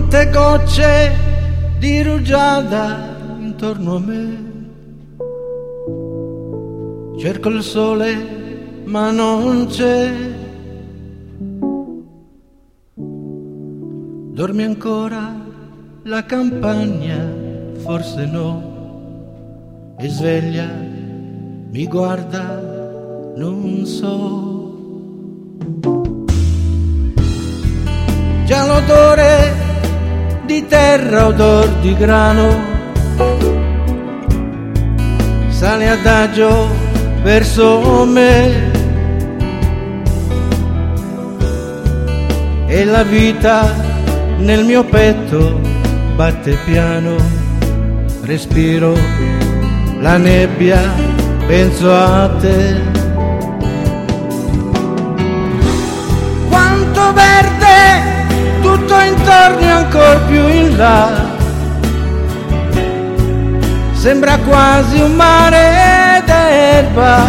Quante gocce di rugiada intorno a me. Cerco il sole ma non c'è. Dormi ancora la campagna? Forse no. E sveglia, mi guarda, non so. Già l'odore di terra, odor di grano, sale adagio verso me. E la vita nel mio petto batte piano. Respiro la nebbia, penso a te. Quanto verde tutto intorno e ancor più in là. Sembra quasi un mare d'erba.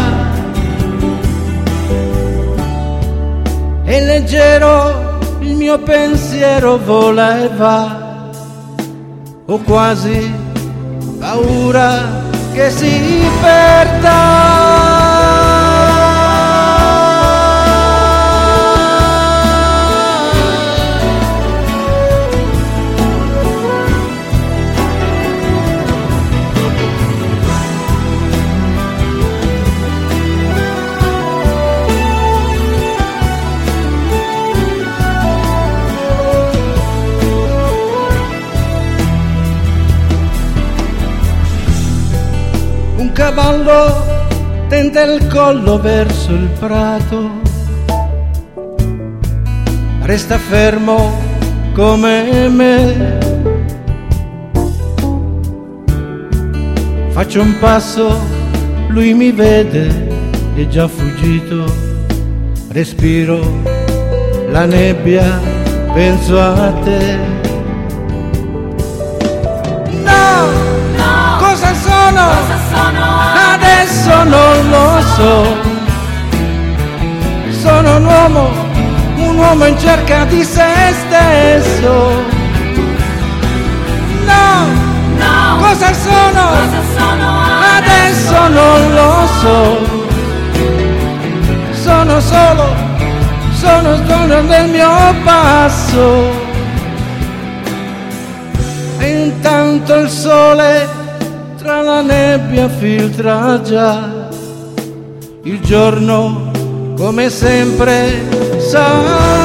E leggero il mio pensiero vola e va. Ho quasi paura che si perda. Un cavallo tende il collo verso il prato, resta fermo come me. Faccio un passo, lui mi vede, è già fuggito. Respiro la nebbia, penso a te. Cosa sono? Adesso non lo so. Sono un uomo in cerca di se stesso. No, cosa sono? Adesso non lo so. Sono solo del mio passo. E intanto il sole tra la nebbia filtra già. Il giorno come sempre sarà.